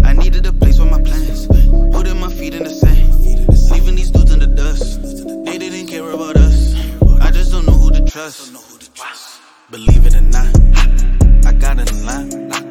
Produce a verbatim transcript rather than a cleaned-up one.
I needed a place with my plans, putting my feet in the sand, leaving these dudes in the dust. They didn't care about us. I just don't know who to trust. Believe it or not, I got it in line.